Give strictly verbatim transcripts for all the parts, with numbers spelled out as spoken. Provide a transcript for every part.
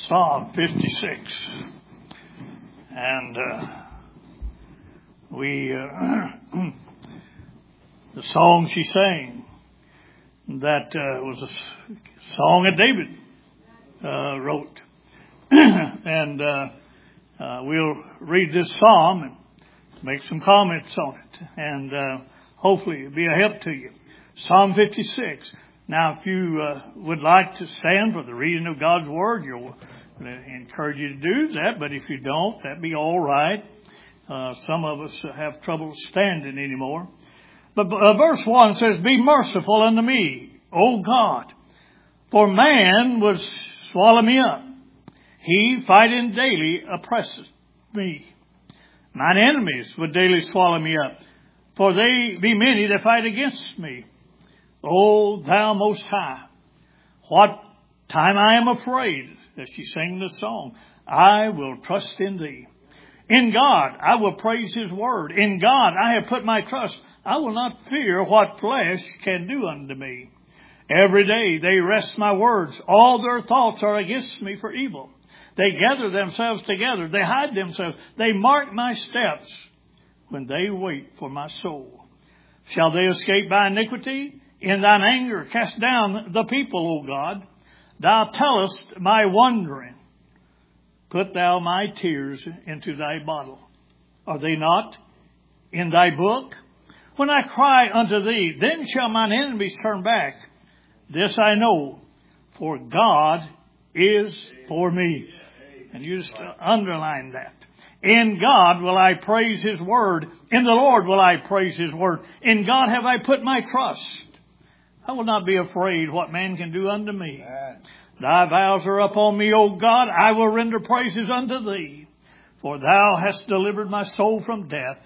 Psalm fifty-six. And uh, we, uh, the song she sang, that uh, was a song that David uh, wrote. and uh, uh, we'll read this psalm and make some comments on it. And uh, hopefully it'll be a help to you. Psalm fifty-six. Now, if you uh, would like to stand for the reading of God's Word, you'll I encourage you to do that. But if you don't, that'd be all right. Uh, some of us have trouble standing anymore. But uh, verse one says, "Be merciful unto me, O God, for man would swallow me up. He fighting daily oppresseth me. Mine enemies would daily swallow me up, for they be many that fight against me. O thou most high, what time I am afraid," as she sang this song, "I will trust in thee. In God I will praise his word. In God I have put my trust. I will not fear what flesh can do unto me. Every day they wrest my words. All their thoughts are against me for evil. They gather themselves together. They hide themselves. They mark my steps when they wait for my soul. Shall they escape by iniquity? In thine anger cast down the people, O God. Thou tellest my wandering. Put thou my tears into thy bottle. Are they not in thy book? When I cry unto thee, then shall mine enemies turn back. This I know, for God is for me." And you just underline that. In God will I praise his word. In the Lord will I praise his word. In God have I put my trust. I will not be afraid what man can do unto me. Amen. Thy vows are upon me, O God. I will render praises unto thee. For thou hast delivered my soul from death.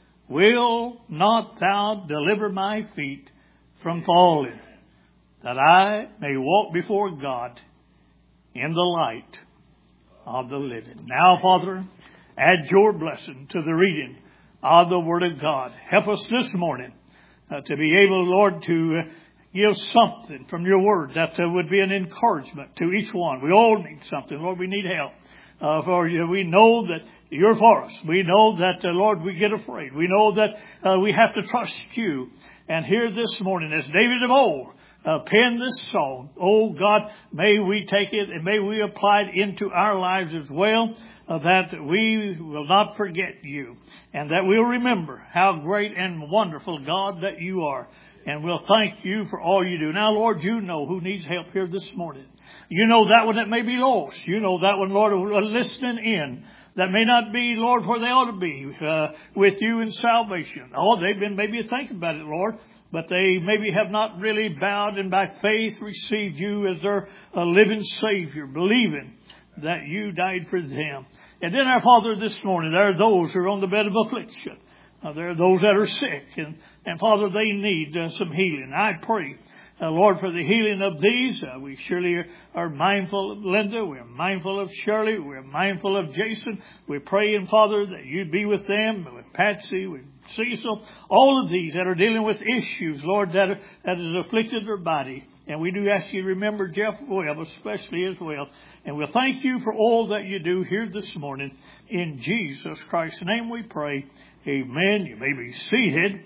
Will not thou deliver my feet from falling, that I may walk before God in the light of the living. Now, Father, add your blessing to the reading of the Word of God. Help us this morning uh, to be able, Lord, to uh, give something from your Word that uh, would be an encouragement to each one. We all need something. Lord, we need help. Uh, for you, we know that you're for us. We know that, uh, Lord, we get afraid. We know that uh, we have to trust you. And here this morning, as David of old uh, penned this song, oh God, may we take it and may we apply it into our lives as well, uh, that we will not forget you and that we'll remember how great and wonderful God that you are. And we'll thank you for all you do. Now, Lord, you know who needs help here this morning. You know that one that may be lost. You know that one, Lord, listening in, that may not be, Lord, where they ought to be uh, with you in salvation. Oh, they've been maybe thinking about it, Lord, but they maybe have not really bowed and by faith received you as their uh, living Savior, believing that you died for them. And then, our Father, this morning, there are those who are on the bed of affliction. Uh, there are those that are sick, and, and Father, they need uh, some healing. I pray, uh, Lord, for the healing of these. Uh, we surely are, are mindful of Linda. We're mindful of Shirley. We're mindful of Jason. We're praying, Father, that you'd be with them, with Patsy, with Cecil, all of these that are dealing with issues, Lord, that, are, that has afflicted their body. And we do ask you to remember Jeff Webb, especially as well. And we'll thank you for all that you do here this morning. In Jesus Christ's name we pray. Amen. You may be seated.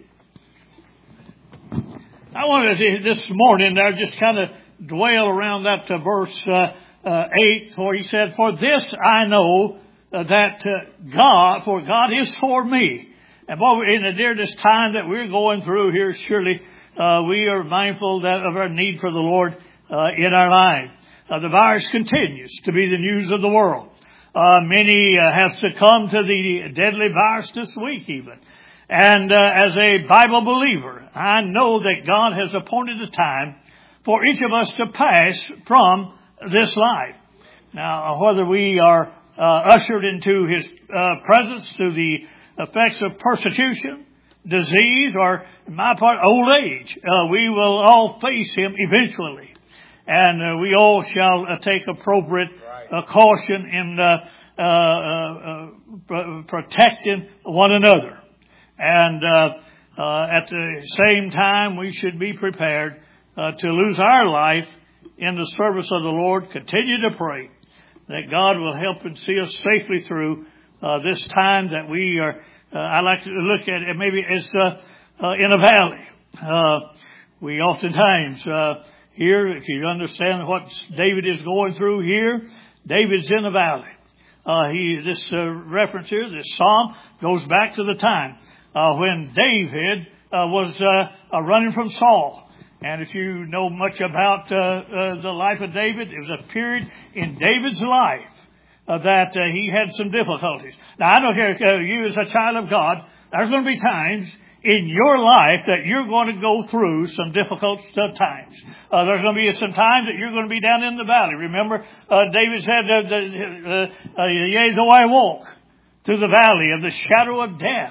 I wanted to this morning there just kind of dwell around that uh, verse uh, uh, eight, where he said, "For this I know uh, that uh, God, for God is for me." And boy, in the dear this time that we're going through here, surely uh, we are mindful that of our need for the Lord uh, in our life. Uh, the virus continues to be the news of the world. Uh, many uh, have succumbed to the deadly virus this week even. And uh, as a Bible believer, I know that God has appointed a time for each of us to pass from this life. Now, whether we are uh, ushered into his uh, presence through the effects of persecution, disease, or in my part, old age, uh, we will all face him eventually. And uh, we all shall uh, take appropriate uh, caution in uh, uh, uh, uh, protecting one another. And uh, uh, at the same time, we should be prepared uh, to lose our life in the service of the Lord. Continue to pray that God will help and see us safely through uh, this time that we are, uh, I like to look at it maybe as uh, uh, in a valley. Uh, we oftentimes uh, here, if you understand what David is going through here, David's in a valley. Uh, he, this uh, reference here, this psalm goes back to the time uh, when David uh, was uh, uh, running from Saul. And if you know much about uh, uh, the life of David, it was a period in David's life uh, that uh, he had some difficulties. Now, I don't care, uh, you as a child of God, there's going to be times in your life that you're going to go through some difficult uh, times. Uh, there's going to be some times that you're going to be down in the valley. Remember, uh, David said, uh, uh, uh, yea, though I walk through the valley of the shadow of death,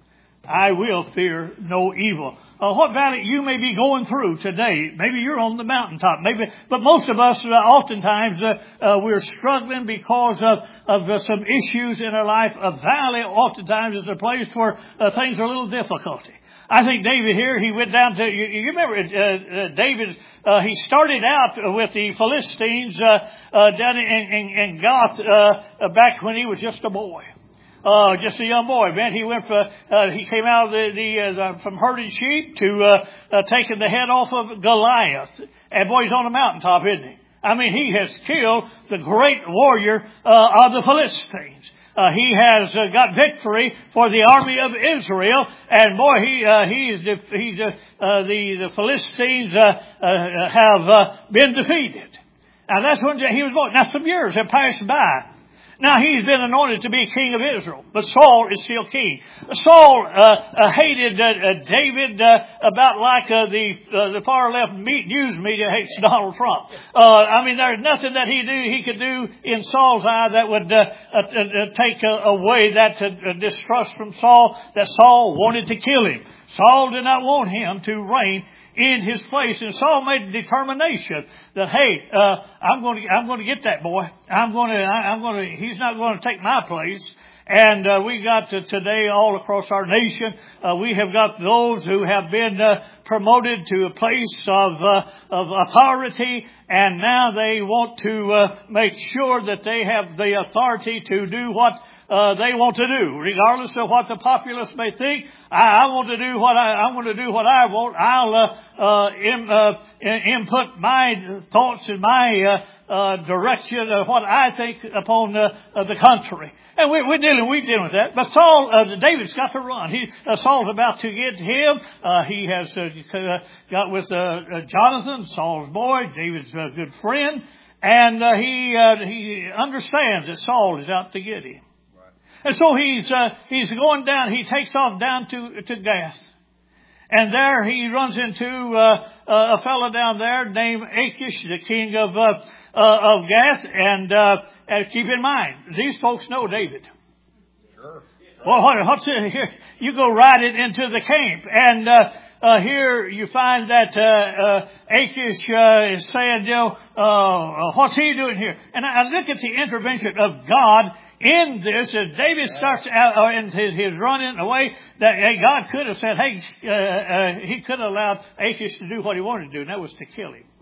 I will fear no evil. Uh, what valley you may be going through today. Maybe you're on the mountaintop. Maybe, but most of us, uh, oftentimes, uh, uh, we're struggling because of, of uh, some issues in our life. A valley oftentimes is a place where uh, things are a little difficult. I think David here, he went down to, you, you remember, uh, uh, David, uh, he started out with the Philistines, uh, uh, down in, in, in Gath, uh, back when he was just a boy. Uh, just a young boy, man. He went for, uh, he came out of the, the, uh, from herding sheep to, uh, uh, taking the head off of Goliath. And boy, he's on the mountaintop, isn't he? I mean, he has killed the great warrior, uh, of the Philistines. Uh, he has uh, got victory for the army of Israel. And boy, he, uh, he's, he's, uh, uh, the, the Philistines, uh, uh, have, uh, been defeated. And that's when he was born. Now, some years have passed by. Now, he's been anointed to be king of Israel, but Saul is still king. Saul uh, uh, hated uh, uh, David uh, about like uh, the uh, the far left news media hates Donald Trump. Uh, I mean, there's nothing that he do he could do in Saul's eye that would uh, uh, uh, take uh, away that uh, distrust from Saul, that Saul wanted to kill him. Saul did not want him to reign in his place, and Saul made a determination that, hey, uh, I'm going to, I'm going to get that boy. I'm going to, I'm going to, he's not going to take my place. And, uh, we got to today all across our nation, uh, we have got those who have been, uh, promoted to a place of, uh, of authority, and now they want to, uh, make sure that they have the authority to do what Uh, they want to do, regardless of what the populace may think. I, I want to do what I, I want to do what I want. I'll uh, uh, in, uh, input my thoughts and my uh, uh, direction of what I think upon uh, uh, the contrary. And we, we're dealing, we're dealing with that. But Saul, uh, David's got to run. He, uh, Saul's about to get him. Uh, he has uh, got with uh, uh, Jonathan, Saul's boy, David's uh, good friend, and uh, he uh, he understands that Saul is out to get him. And so he's, uh, he's going down, he takes off down to, to Gath. And there he runs into, uh, uh, a fellow down there named Achish, the king of, uh, uh, of Gath. And, uh, and keep in mind, these folks know David. Sure. Well, what, what's it here? You go right it into the camp. And, uh, Uh, here you find that, uh, uh, Achish, uh, is saying, you know, uh, what's he doing here? And I look at the intervention of God in this. As David starts out uh, in his, his running away, that hey, God could have said, hey, uh, uh, he could have allowed Achish to do what he wanted to do, and that was to kill him.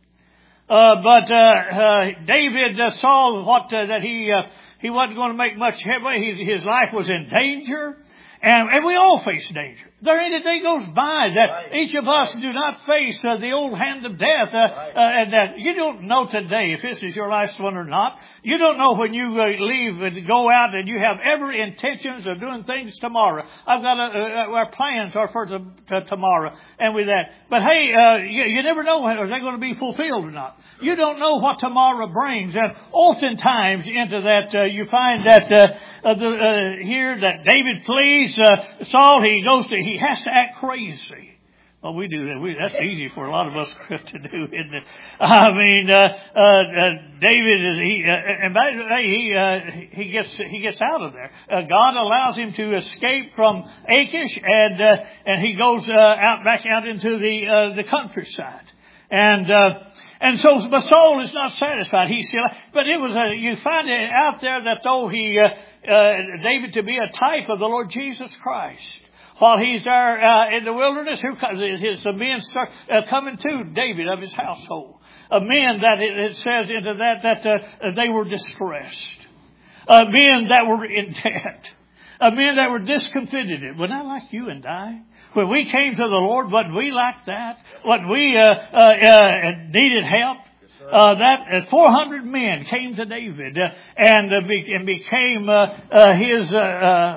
Uh, but, uh, uh, David uh, saw what, uh, that he, uh, he wasn't going to make much headway. He, his life was in danger. And, and we all face danger. There ain't a day goes by that right. each of us do not face uh, the old hand of death. Uh, right. uh, and that you don't know today if this is your last one or not. You don't know when you uh, leave and go out and you have every intentions of doing things tomorrow. I've got a, uh, our plans are for the, to tomorrow and with that. But hey, uh, you, you never know whether they're going to be fulfilled or not. You don't know what tomorrow brings. And oftentimes into that, uh, you find that, uh, uh, the, uh, here that David flees, uh, Saul, he goes to, he has to act crazy. Well, we do that. We, that's easy for a lot of us to do, isn't it? I mean, uh, uh, uh David is, he, uh, and by the way, he, uh, he gets, he gets out of there. Uh, God allows him to escape from Achish, and, uh, and he goes, uh, out, back out into the, uh, the countryside. And, uh, And so, but Saul is not satisfied. He's still, but it was a, you find it out there that though he, uh, uh, David to be a type of the Lord Jesus Christ. While he's there, uh, in the wilderness, who comes, his, his men start uh, coming to David of his household. Uh, men that it, it says into that that uh, they were distressed. Uh, men that were in debt. Uh, men that were discomfited. Well, not like you and I. When we came to the Lord, wasn't we like that? Wasn't we uh, uh, uh, needed help? Uh, that uh, four hundred men came to David uh, and, uh, be, and became uh, uh, his uh, uh,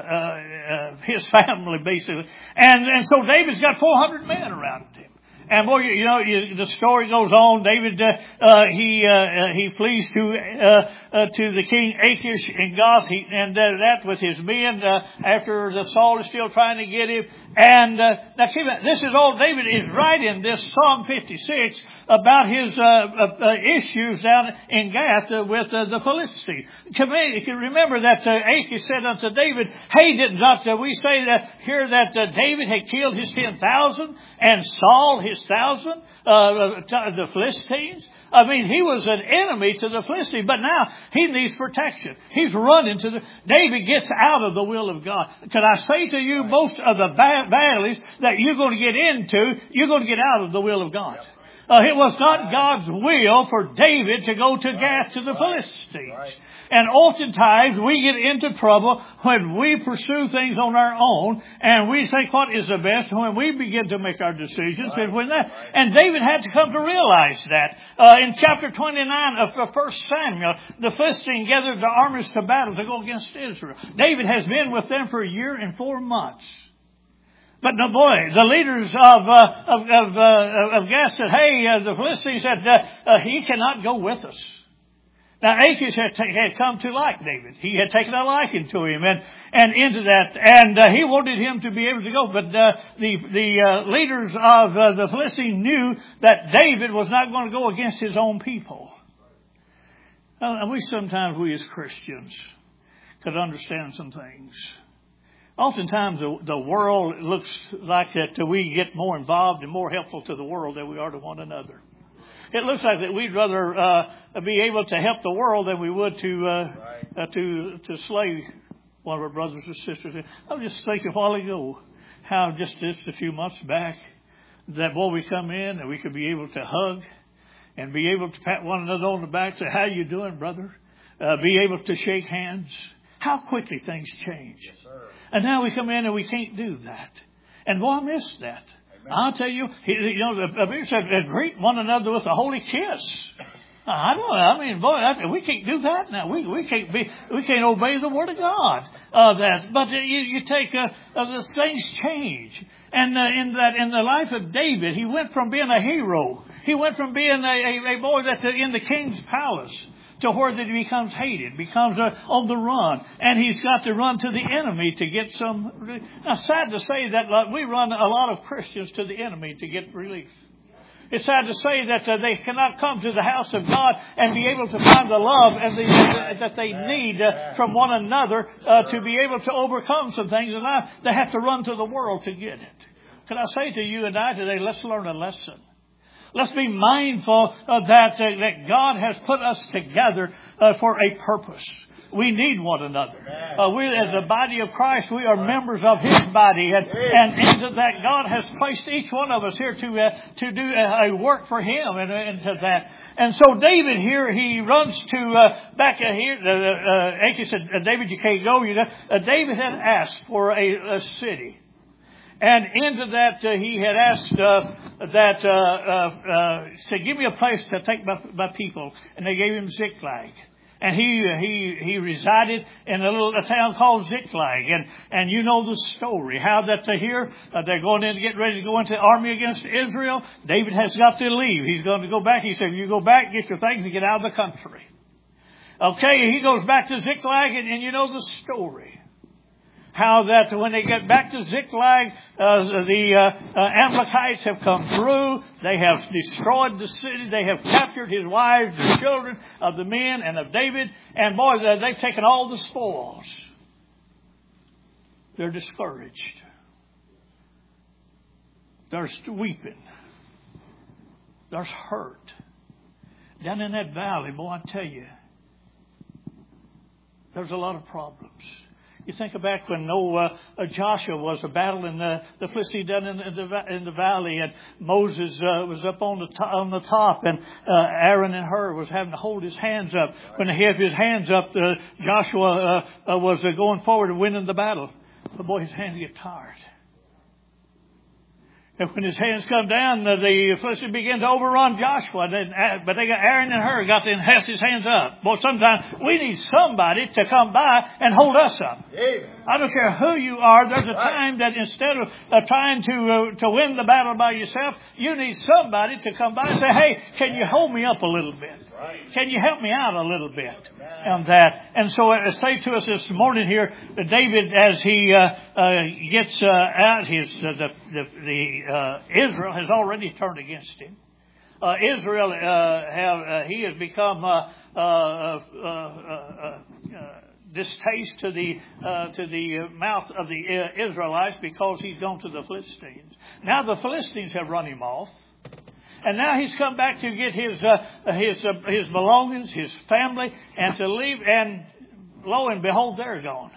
uh, his family basically, and and so David's got four hundred men around him. And boy, you, you know, you, the story goes on. David, uh, uh, he, uh, uh, he flees to, uh, uh, to the king Achish in Gath, he, and uh, that with his men, uh, after the Saul is still trying to get him. And, uh, now keep it, this is all David is writing this Psalm fifty-six about his, uh, uh, uh issues down in Gath uh, with uh, the Philistines. You can remember that, uh, Achish said unto David, hey, did not uh, we say that here that uh, David had killed his ten thousand and Saul his thousand, uh, the Philistines? I mean, he was an enemy to the Philistines, but now he needs protection. He's running to the, David gets out of the will of God. Can I say to you, most of the valleys that you're going to get into, you're going to get out of the will of God. Uh, it was not God's will for David to go to Gath to the Philistines. And oftentimes we get into trouble when we pursue things on our own and we think what is the best when we begin to make our decisions. Right. And when that, and David had to come to realize that. Uh, in chapter twenty-nine of First Samuel, the Philistines gathered the armies to battle to go against Israel. David has been with them for a year and four months. But no, boy, the leaders of uh, of of, uh, of Gath said, "Hey, uh, the Philistines said uh, uh, he cannot go with us." Now Achish had, ta- had come to like David. He had taken a liking to him and and into that, and uh, he wanted him to be able to go. But uh, the the uh, leaders of uh, the Philistines knew that David was not going to go against his own people. Uh, and we sometimes we as Christians could understand some things. Oftentimes the, the world looks like that we get more involved and more helpful to the world than we are to one another. It looks like that we'd rather uh, be able to help the world than we would to uh, uh, to to slay one of our brothers or sisters. I was just thinking a while ago how just just a few months back that boy we come in and we could be able to hug and be able to pat one another on the back, say how you doing, brother? Uh, be able to shake hands. How quickly things change. Yes, sir. And now we come in and we can't do that. And boy, I miss that. Amen. I'll tell you, you know, the Bible said, greet one another with a holy kiss. I don't know. I mean, boy, we can't do that now. We we can't be we can't obey the word of God. Uh, that, but uh, you you take uh, uh, the things change, and uh, in that in the life of David, he went from being a hero. He went from being a, a, a boy that's in the king's palace to where that he becomes hated, becomes uh, on the run, and he's got to run to the enemy to get some. Now, sad to say that uh, we run a lot of Christians to the enemy to get relief. It's sad to say that uh, they cannot come to the house of God and be able to find the love and the, uh, that they need uh, from one another uh, to be able to overcome some things in life. They have to run to the world to get it. Can I say to you and I today, let's learn a lesson. Let's be mindful of that, uh, that God has put us together uh, for a purpose. We need one another. Uh, we, as the body of Christ, we are members of His body, and, and into that God has placed each one of us here to uh, to do a, a work for Him, and into that. And so David here, he runs to uh, back uh, here. Uh, uh, Achish said, "David, you can't go." You know, uh, David had asked for a, a city. And into that, uh, he had asked uh, that, uh, uh, uh, said, give me a place to take my, my people. And they gave him Ziklag. And he he he resided in a little a town called Ziklag. And, and you know the story, how that they're here, uh, they're going in to get ready to go into the army against Israel. David has got to leave. He's going to go back. He said, you go back, get your things, and get out of the country. Okay, he goes back to Ziklag, and, and you know the story. How that when they get back to Ziklag, uh, the uh, uh, Amalekites have come through. They have destroyed the city. They have captured his wives, the children of the men and of David. And boy, they've taken all the spoils. They're discouraged. There's weeping. There's hurt. Down in that valley, boy, I tell you, there's a lot of problems. You think back when no uh, uh, Joshua was battling the the Philistines down in, in the in the valley, and Moses uh, was up on the to- on the top, and uh, Aaron and Hur was having to hold his hands up. When he had his hands up, uh, Joshua uh, uh, was uh, going forward and winning the battle. But boy, his hands get tired. And when his hands come down, the Philistines began to overrun Joshua. But they got Aaron and Hur got to enhance his hands up. Well, sometimes we need somebody to come by and hold us up. Amen. I don't care who you are. There's a time that instead of uh, trying to uh, to win the battle by yourself, you need somebody to come by and say, "Hey, can you hold me up a little bit? Can you help me out a little bit on that?" And so I say to us this morning here, that David, as he uh, uh, gets uh, out, his uh, the the, the uh, Israel has already turned against him. Uh, Israel uh, have uh, he has become uh, uh, uh, uh, uh, distaste to the uh, to the mouth of the uh, Israelites because he's gone to the Philistines. Now the Philistines have run him off. And now he's come back to get his uh, his uh, his belongings, his family, and to leave. And lo and behold, they're gone.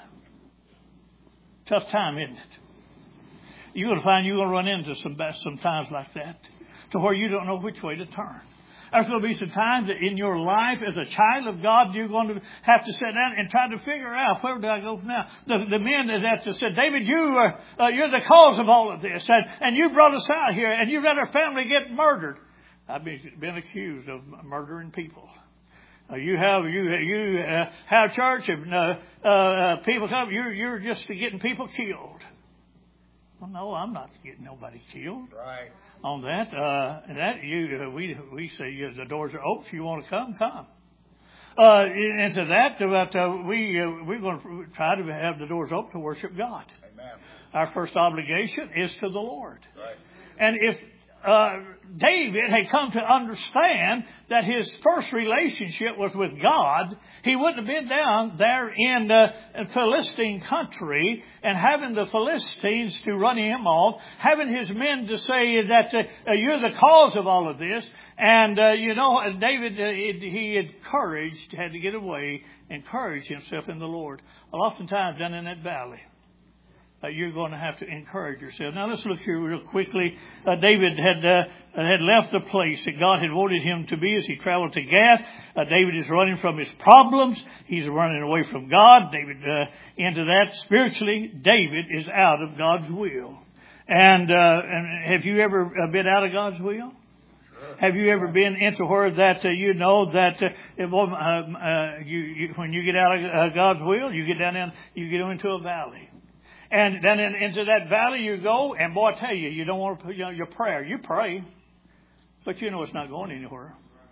Tough time, isn't it? You're going to find you're going to run into some some times like that, to where you don't know which way to turn. There's going to be some times that in your life as a child of God, you're going to have to sit down and try to figure out, where do I go from now? The, the men that said, David, you are, uh, you're the cause of all of this. And, and you brought us out here and you let our family get murdered. I've been, been accused of murdering people. Uh, you have, you, you uh, have church and uh, uh, people come, you're, you're just getting people killed. Well, no, I'm not getting nobody killed. Right. On that, uh, and that you, uh, we we say uh, the doors are open. If you want to come, come. Uh, and to that, about uh, we uh, we're going to try to have the doors open to worship God. Amen. Our first obligation is to the Lord. Right. And if uh, David had come to understand that his first relationship was with God, he wouldn't have been down there in the Philistine country and having the Philistines to run him off, having his men to say that uh, you're the cause of all of this. And, uh, you know, David, uh, it, he had courage, had to get away, encourage himself in the Lord. Well, oftentimes down in that valley, Uh, you're going to have to encourage yourself. Now let's look here real quickly. Uh, David had uh, had left the place that God had wanted him to be as he traveled to Gath. Uh, David is running from his problems. He's running away from God. David uh, into that spiritually. David is out of God's will. And uh, and have you ever been out of God's will? Have you ever been into where that uh, you know that uh, it, uh, uh, you, you when you get out of uh, God's will, you get down in you get into a valley. And then in, into that valley you go, and boy, I tell you, you don't want to put you know, your prayer. You pray, but you know it's not going anywhere.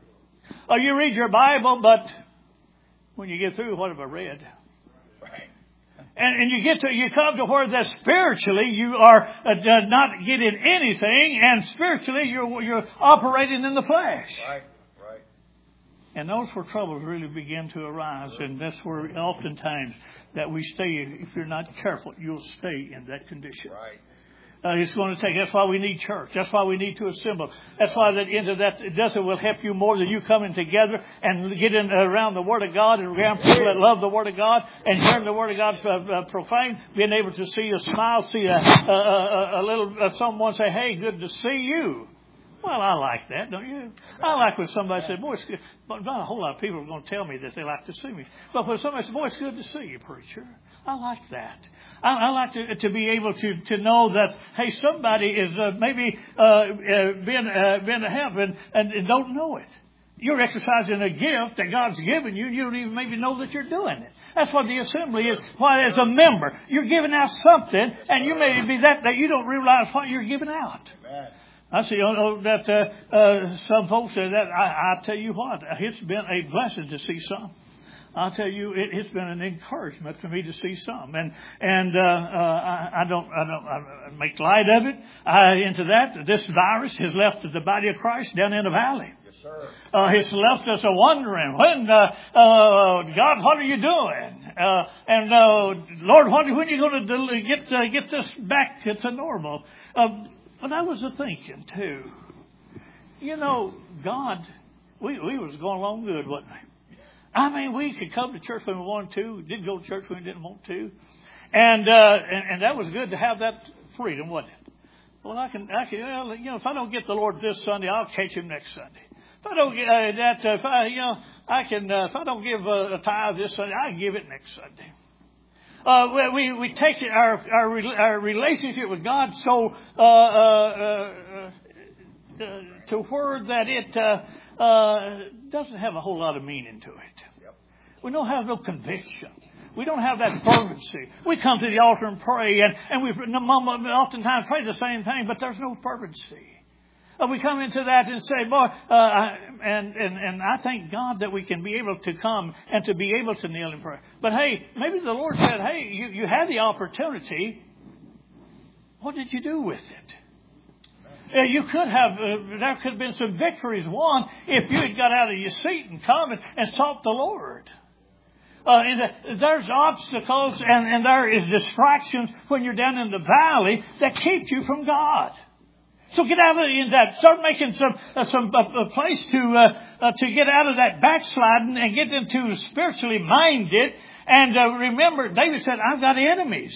Or you read your Bible, but when you get through, what have I read? Right. And, and you get to, you come to where that spiritually you are uh, not getting anything, and spiritually you're you're operating in the flesh. Right. Right. And those where troubles really begin to arise, and that's where oftentimes that we stay, if you're not careful, you'll stay in that condition. Right. Uh, it's going to take, that's why we need church. That's why we need to assemble. That's why that into that, it doesn't will help you more than you coming together and getting around the Word of God and around people that love the Word of God and hearing the Word of God uh, uh, proclaimed, being able to see a smile, see a, a, a, a little, uh, someone say, hey, good to see you. Well, I like that, don't you? I like when somebody says, boy, it's good. But not a whole lot of people are going to tell me that they like to see me. But when somebody says, boy, it's good to see you, preacher. I like that. I, I like to, to be able to, to know that, hey, somebody is uh, maybe uh, uh, been, uh, been to heaven and, and don't know it. You're exercising a gift that God's given you, and you don't even maybe know that you're doing it. That's what the assembly is. Why, as a member, you're giving out something, and you may be that, that you don't realize what you're giving out. Amen. I see oh, that uh, uh, some folks say that. I, I tell you what, it's been a blessing to see some. I'll tell you, it, it's been an encouragement for me to see some, and and uh, uh, I, I don't I don't I make light of it. I, into that, this virus has left the body of Christ down in the valley. Yes, sir. Uh, it's left us a wondering, when uh, uh, God, what are you doing? Uh, and uh, Lord, when, when are you going to get uh, get this back to normal? Uh, But I was thinking, too, you know, God, we, we was going along good, wasn't we? I mean, we could come to church when we wanted to. We didn't go to church when we didn't want to. And, uh, and, and that was good to have that freedom, wasn't it? Well, I can, I can, well, you know, if I don't get the Lord this Sunday, I'll catch Him next Sunday. If I don't get uh, that, uh, if I, you know, I can, uh, if I don't give a, a tithe this Sunday, I can give it next Sunday. Uh, we, we take our, our, our relationship with God so, uh, uh, uh, uh to where that it, uh, uh, doesn't have a whole lot of meaning to it. Yep. We don't have no conviction. We don't have that fervency. We come to the altar and pray, and, and we oftentimes pray the same thing, but there's no fervency. Uh, we come into that and say, boy, uh, and, and, and I thank God that we can be able to come and to be able to kneel in prayer. But hey, maybe the Lord said, hey, you, you had the opportunity. What did you do with it? Uh, you could have, uh, there could have been some victories won if you had got out of your seat and come and, and sought the Lord. Uh, and there's obstacles and, and there is distractions when you're down in the valley that keep you from God. So get out of in that. Start making some uh, some uh, place to uh, uh, to get out of that backsliding and get into spiritually minded. And uh, remember, David said, "I've got enemies."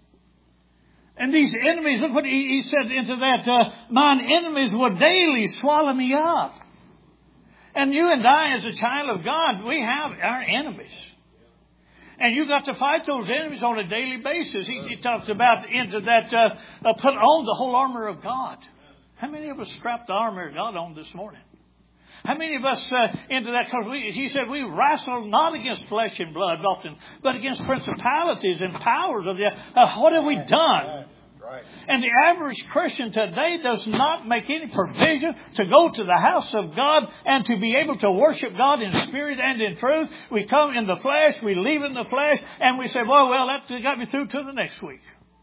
And these enemies, look what he, he said into that: uh, "Mine enemies will daily swallow me up." And you and I, as a child of God, we have our enemies. And you got to fight those enemies on a daily basis. He, he talks about into that, uh, uh, put on the whole armor of God. How many of us strapped the armor of God on this morning? How many of us uh, into that? Because he said we wrestle not against flesh and blood often, but against principalities and powers of the. Uh, what have we done? Right. And the average Christian today does not make any provision to go to the house of God and to be able to worship God in spirit and in truth. We come in the flesh, we leave in the flesh, and we say, well, well, that got me through to the next week.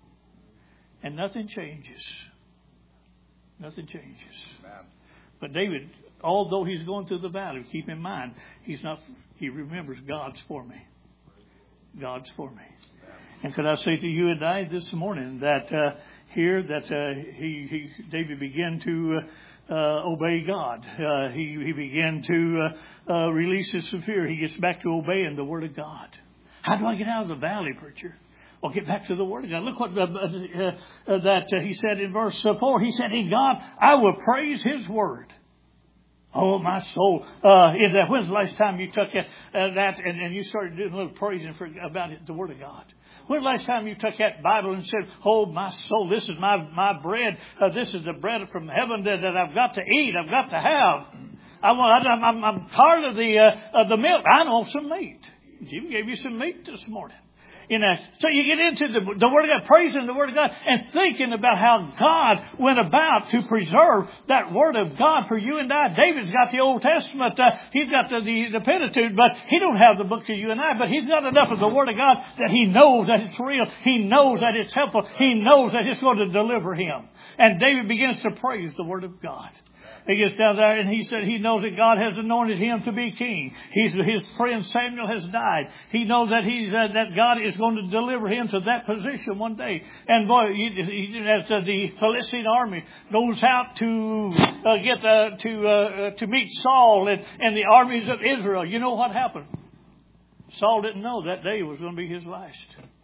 And nothing changes. Nothing changes. Man. But David, although he's going through the valley, keep in mind, he's not. He remembers God's for me. God's for me. And could I say to you and I this morning that uh, here that uh, he, he David began to uh, uh, obey God. Uh, he he began to uh, uh, release his fear. He gets back to obeying the Word of God. How do I get out of the valley, preacher? Well, get back to the Word of God. Look what uh, uh, uh, that uh, he said in verse four. He said, "In God, I will praise His Word." Oh, my soul. Uh, is that, when's the last time you took that, uh, that and, and you started doing a little praising for, about it, the Word of God? When's the last time you took that Bible and said, oh, my soul, this is my, my bread. Uh, this is the bread from heaven that, that I've got to eat. I've got to have. I want, I'm, I'm, I'm tired of the, uh, of the milk. I want some meat. Jim gave you some meat this morning. You know, so you get into the, the Word of God, praising the Word of God, and thinking about how God went about to preserve that Word of God for you and I. David's got the Old Testament, uh, he's got the, the, the Pentateuch, but he don't have the book of you and I. But he's got enough of the Word of God that he knows that it's real. He knows that it's helpful. He knows that it's going to deliver him. And David begins to praise the Word of God. He gets down there and he said he knows that God has anointed him to be king. He's, his friend Samuel has died. He knows that he's uh, that God is going to deliver him to that position one day. And boy, he, he, as uh, the Philistine army goes out to uh, get the, to uh, to meet Saul and, and the armies of Israel, you know what happened? Saul didn't know that day was going to be his last.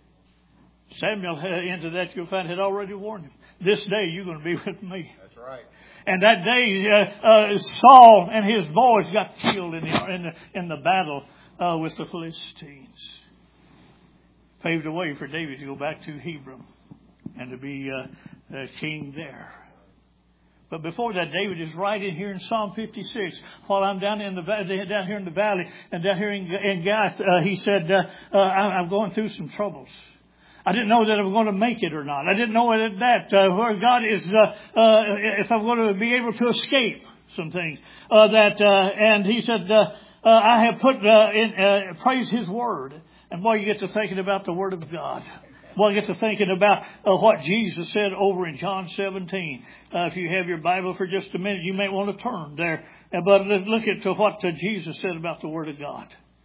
Samuel uh, into that you'll find had already warned him. This day you're going to be with me. That's right. And that day, uh, uh, Saul and his boys got killed in the in the, in the battle uh, with the Philistines. Paved the way for David to go back to Hebron and to be uh, uh, king there. But before that, David is writing here in Psalm fifty-six. While I'm down in the down here in the valley and down here in, in Gath, uh, he said, uh, uh, "I'm going through some troubles. I didn't know that I was going to make it or not. I didn't know that uh, where God is, uh, uh, if I'm going to be able to escape some things. Uh, that uh, and he said, uh, uh, I have put uh, in uh, praise His Word. And boy, you get to thinking about the Word of God. Boy, you get to thinking about uh, what Jesus said over in John seventeen. Uh, if you have your Bible for just a minute, you may want to turn there. Uh, but look at to what uh, Jesus said about the Word of God.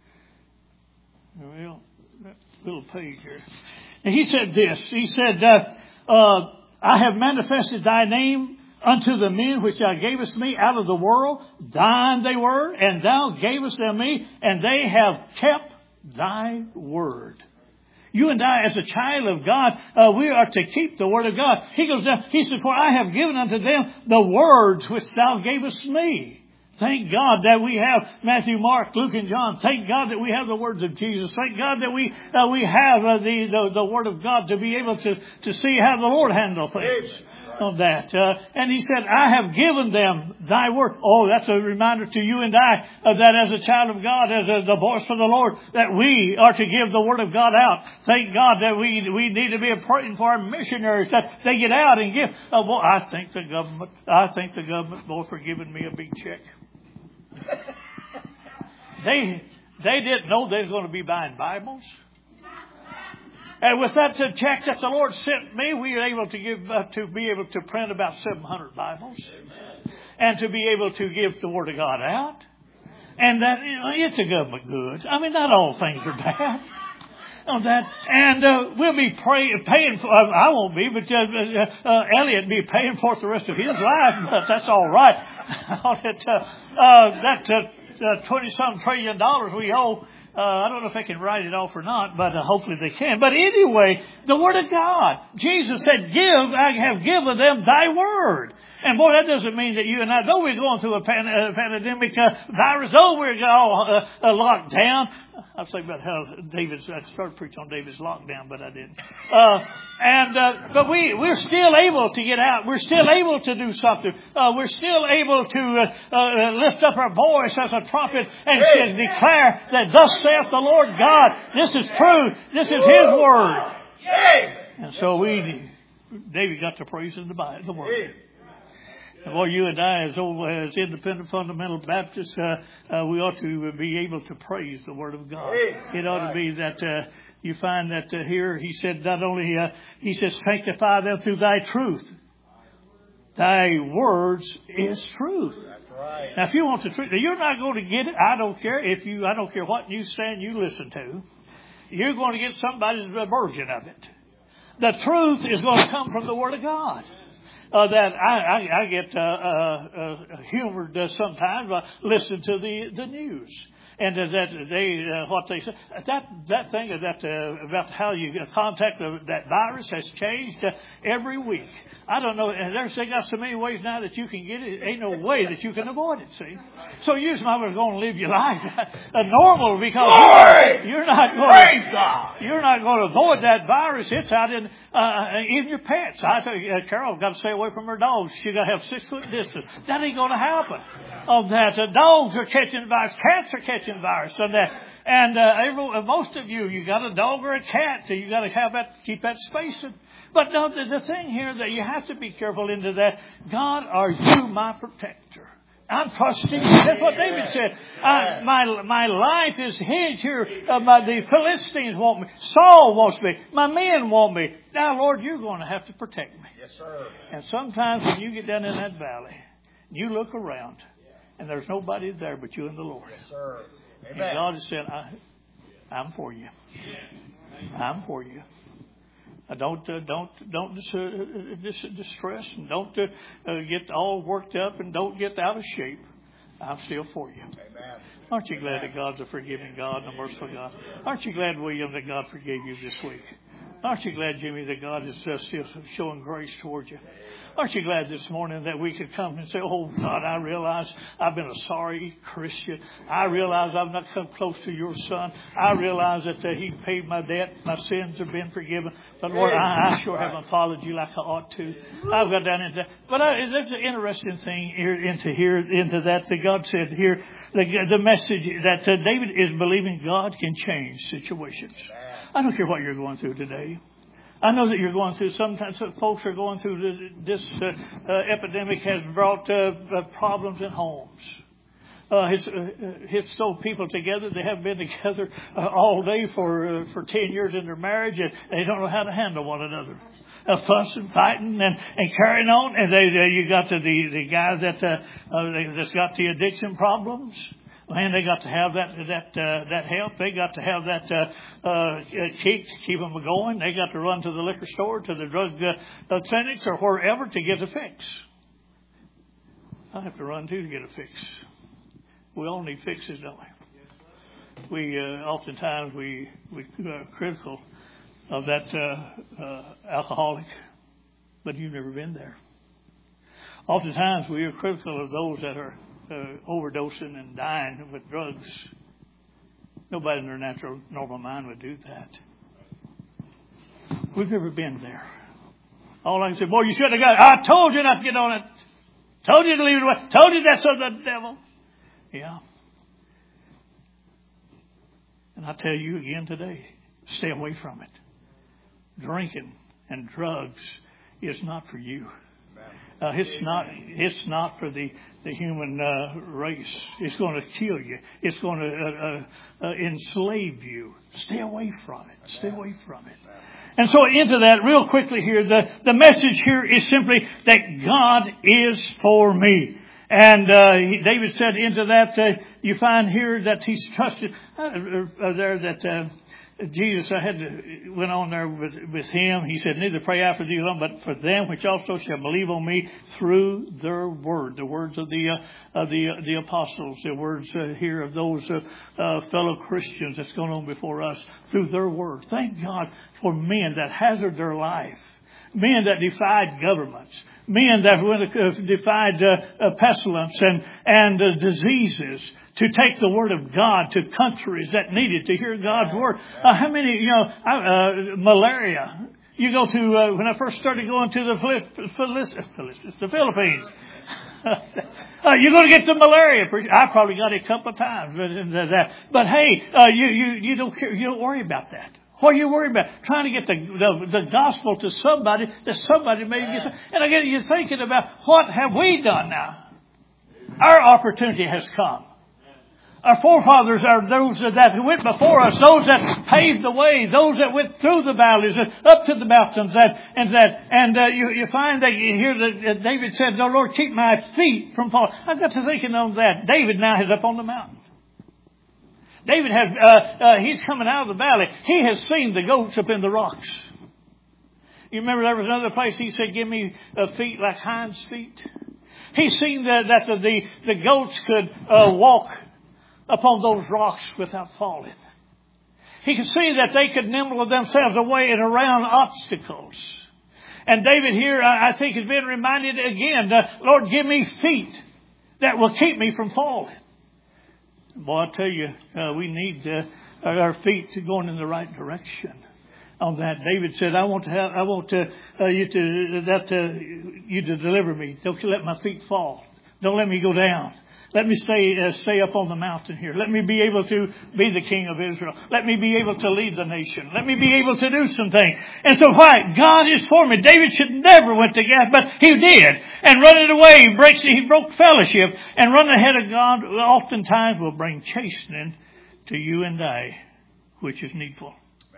Well, that little page here. And he said this. He said, uh, uh, I have manifested thy name unto the men which thou gavest me out of the world. Thine they were, and thou gavest them me, and they have kept thy word. You and I, as a child of God, uh, we are to keep the word of God. He goes down, he says, for I have given unto them the words which thou gavest me. Thank God that we have Matthew, Mark, Luke, and John. Thank God that we have the words of Jesus. Thank God that we uh, we have uh, the, the the word of God to be able to to see how the Lord handles things on that. Uh, and he said, I have given them thy word. Oh, that's a reminder to you and I uh, that as a child of God, as a, the voice of the Lord, that we are to give the word of God out. Thank God that we we need to be praying for our missionaries that they get out and give. Uh, boy, I thank the government. I thank the government, boy, for giving me a big check. They they didn't know they were going to be buying Bibles. And with that check that the Lord sent me, we were able to give uh, to be able to print about seven hundred Bibles, and to be able to give the Word of God out. And that, you know, it's a government good. I mean, not all things are bad. On that, and uh, we'll be pray, paying for. Uh, I won't be, but uh, uh, Elliot be paying for it the rest of his life. But that's all right. that uh, uh, that uh, twenty some trillion dollars we owe. Uh, I don't know if they can write it off or not, but uh, hopefully they can. But anyway, the Word of God. Jesus said, "Give, I have given them Thy word." And boy, that doesn't mean that you and I, though we're going through a, pan, a pandemic uh, virus, though we're all uh, uh, locked down. I was thinking about how David's, I started preaching on David's lockdown, but I didn't. Uh, and, uh, but we, we're still able to get out. We're still able to do something. Uh, we're still able to, uh, uh, lift up our voice as a trumpet and hey. declare that thus saith the Lord God. This is truth. This is His word. And so we, David got to praise in the Bible, the word. Well, you and I, as old, as independent fundamental Baptists, uh, uh, we ought to be able to praise the Word of God. It ought to be that uh, you find that uh, here he said not only uh, he says sanctify them through Thy truth. Thy words is truth. That's right. Now, if you want the truth, you're not going to get it. I don't care if you. I don't care what newsstand you listen to. You're going to get somebody's version of it. The truth is going to come from the Word of God. Uh, that I, I, I get uh, uh, uh, humored uh, sometimes by listening to the, the news. And uh, that they, uh, what they say, that that thing that uh, about how you contact the, that virus has changed uh, every week. I don't know. And there's they got so many ways now that you can get it. Ain't no way that you can avoid it. See, so you might as well go and live your life uh, normal because Glory! you're not going. To, you're not going to avoid that virus. It's out in uh, even your pets. I tell you, uh, Carol's got to stay away from her dogs. She got to have six foot distance. That ain't going to happen. Of that, uh, dogs are catching virus. Cats are catching virus. And that, and uh, every, uh, most of you, you got a dog or a cat. So you got to have that, keep that spacing. But no, the, the thing here that you have to be careful into that. God, are you my protector? I'm trusting. That's what David said. I, my my life is his here. Uh, my, the Philistines want me. Saul wants me. My men want me. Now, Lord, you're going to have to protect me. Yes, sir. And sometimes when you get down in that valley, you look around. And there's nobody there but you and the Lord. Yes, sir. Amen. And God is saying, I, I'm for you. I'm for you. I don't uh, don't don't dis- uh, dis- distress and don't uh, uh, get all worked up and don't get out of shape. I'm still for you. Amen. Aren't you glad that God's a forgiving God and a merciful God? Aren't you glad, William, that God forgave you this week? Aren't you glad, Jimmy, that God is uh, still showing grace towards you? Aren't you glad this morning that we could come and say, oh, God, I realize I've been a sorry Christian. I realize I've not come close to your Son. I realize that uh, He paid my debt. My sins have been forgiven. But, Lord, I, I sure haven't followed you like I ought to. I've got down into that. But I, there's an interesting thing here into here into that. That God said here, the, the message that uh, David is believing God can change situations. I don't care what you're going through today. I know that you're going through, sometimes folks are going through this uh, uh, epidemic has brought uh, uh, problems in homes. Uh, it's, uh, it's so people together, they haven't been together uh, all day for uh, for ten years in their marriage, and they don't know how to handle one another. Uh, fussing, fighting, and, and carrying on. And they, they, you got the, the, the guys that, uh, uh, they, that's got the addiction problems. Man, they got to have that that uh, that help. They got to have that uh, uh, keep to keep them going. They got to run to the liquor store, to the drug uh, clinics, or wherever to get a fix. I have to run too to get a fix. We all need fixes, don't we? We uh, oftentimes we we are critical of that uh, uh, alcoholic, but you've never been there. Oftentimes we are critical of those that are uh, overdosing and dying with drugs. Nobody in their natural, normal mind would do that. We've never been there. All I can say, boy, you should have got it. I told you not to get on it. Told you to leave it away. Told you that's of the devil. Yeah. And I tell you again today, stay away from it. Drinking and drugs is not for you. Uh, it's not. It's not for the the human uh, race. It's going to kill you. It's going to uh, uh, uh, enslave you. Stay away from it. Stay away from it. And so into that, real quickly here, the the message here is simply that God is for me. And uh, he, David said into that, uh, you find here that he's trusted uh, uh, there that uh, Jesus, I had to, went on there with, with him. He said, neither pray I for thee alone, but for them which also shall believe on me through their word. The words of the uh, of the uh, the apostles, the words uh, here of those uh, uh, fellow Christians that's going on before us through their word. Thank God for men that hazard their life, men that defied governments, men that uh, defied uh, uh, pestilence and and uh, diseases, to take the word of God to countries that needed to hear God's word. Uh, how many, you know, uh, malaria. You go to, uh, when I first started going to the, Philippines, the Philippines, uh, you're going to get some malaria. I probably got it a couple of times. But, uh, but hey, uh, you, you, you don't care, you don't worry about that. What are you worried about? Trying to get the, the, the gospel to somebody that somebody may get. And again, you're thinking about what have we done now? Our opportunity has come. Our forefathers are those that went before us, those that paved the way, those that went through the valleys and up to the mountains, that and that and uh, you, you find that you hear that David said, "Oh Lord, keep my feet from falling." I got to thinking on that. David now is up on the mountain. David has uh, uh, he's coming out of the valley. He has seen the goats up in the rocks. You remember there was another place he said, "Give me uh, feet like hinds' feet." He's seen that that the the, the goats could uh, walk upon those rocks without falling. He could see that they could nimble themselves away and around obstacles. And David here, I think, has been reminded again, that, Lord, give me feet that will keep me from falling. Boy, I tell you, uh, we need uh, our feet to going in the right direction. On that, David said, "I want to have, I want to, uh, you to that uh, you to deliver me. Don't let my feet fall. Don't let me go down. Let me stay uh, stay up on the mountain here. Let me be able to be the king of Israel. Let me be able to lead the nation. Let me be able to do some things." And so why? God is for me. David should never went to Gath, but he did. And running away, he, breaks, he broke fellowship. And running ahead of God oftentimes will bring chastening to you and I, which is needful.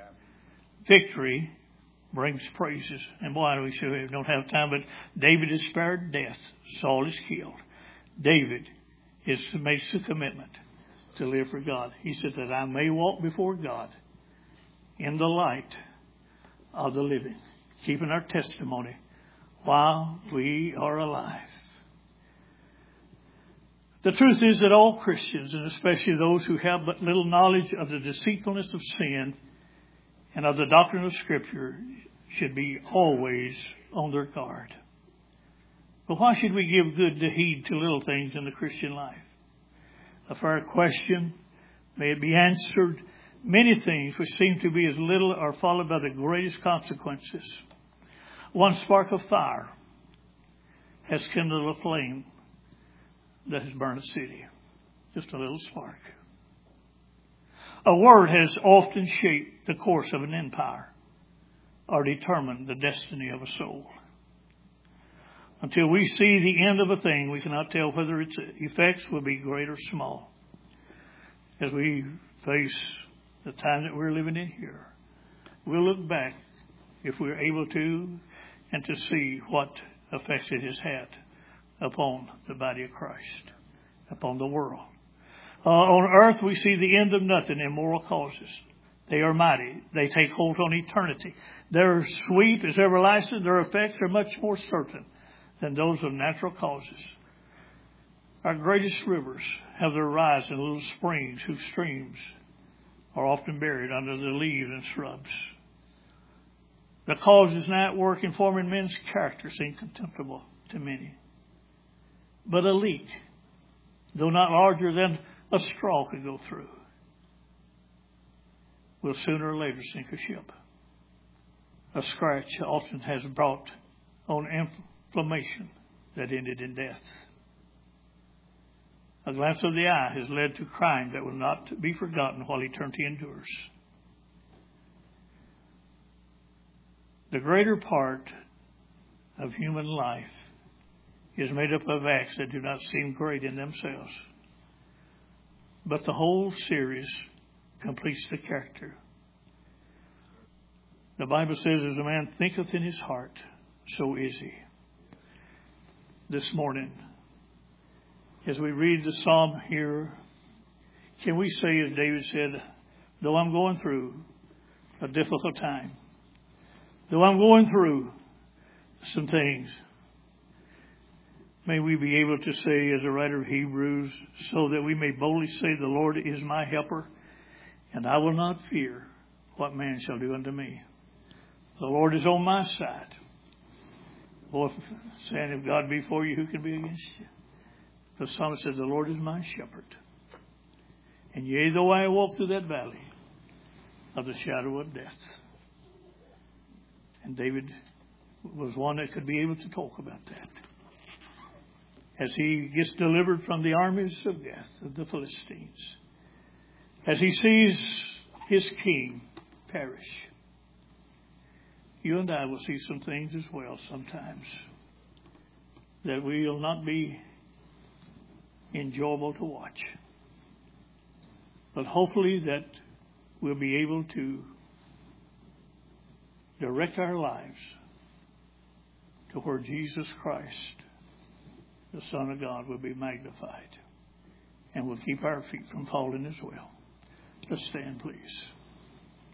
Victory brings praises. And boy, we sure don't have time, but David is spared death. Saul is killed. David is makes a commitment to live for God. He said that I may walk before God in the light of the living, keeping our testimony while we are alive. The truth is that all Christians, and especially those who have but little knowledge of the deceitfulness of sin and of the doctrine of Scripture, should be always on their guard. But why should we give good heed to little things in the Christian life? A fair question, may it be answered. Many things which seem to be as little are followed by the greatest consequences. One spark of fire has kindled a flame that has burned a city. Just a little spark. A word has often shaped the course of an empire or determined the destiny of a soul. Until we see the end of a thing, we cannot tell whether its effects will be great or small. As we face the time that we're living in here, we'll look back, if we're able to, and to see what effects it has had upon the body of Christ, upon the world. Uh, on earth, we see the end of nothing in moral causes. They are mighty. They take hold on eternity. Their sweep is everlasting. Their effects are much more certain than those of natural causes. Our greatest rivers have their rise in little springs whose streams are often buried under the leaves and shrubs. The causes now at work in forming men's character seem contemptible to many. But a leak, though not larger than a straw could go through, will sooner or later sink a ship. A scratch often has brought on inflammation that ended in death. A glance of the eye has led to crime that will not be forgotten while eternity endures. The greater part of human life is made up of acts that do not seem great in themselves. But the whole series completes the character. The Bible says, as a man thinketh in his heart, so is he. This morning, as we read the psalm here, can we say, as David said, though I'm going through a difficult time, though I'm going through some things, may we be able to say, as a writer of Hebrews, so that we may boldly say, the Lord is my helper, and I will not fear what man shall do unto me. The Lord is on my side. Boy, saying, if God be for you, who can be against you? The psalmist says, the Lord is my shepherd. And yea, though I walk through that valley of the shadow of death. And David was one that could be able to talk about that. As he gets delivered from the armies of death, of the Philistines. As he sees his king perish. You and I will see some things as well sometimes that will not be enjoyable to watch. But hopefully that we'll be able to direct our lives to where Jesus Christ, the Son of God, will be magnified. And will keep our feet from falling as well. Let's stand, please.